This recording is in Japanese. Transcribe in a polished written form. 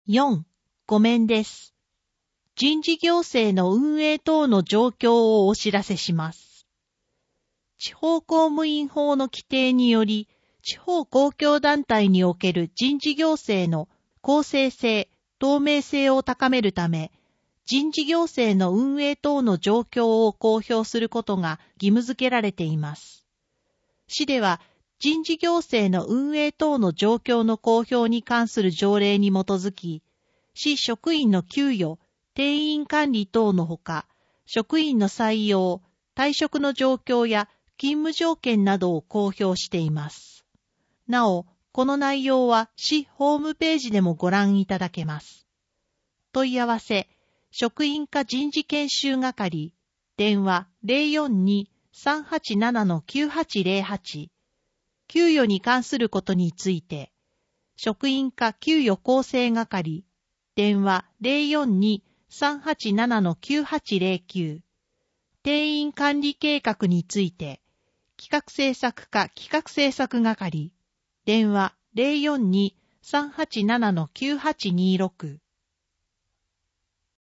4. ごめんです。人事行政の運営等の状況をお知らせします。地方公務員法の規定により、地方公共団体における人事行政の公正性、透明性を高めるため、人事行政の運営等の状況を公表することが義務付けられています。市では、人事行政の運営等の状況の公表に関する条例に基づき、市職員の給与、定員管理等のほか、職員の採用、退職の状況や勤務条件などを公表しています。なお、この内容は市ホームページでもご覧いただけます。問い合わせ、職員課人事研修係、電話 042-387-9808、給与に関することについて、職員課給与構成係、電話 042-387-9809、定員管理計画について、企画政策課企画政策係、電話 042-387-9826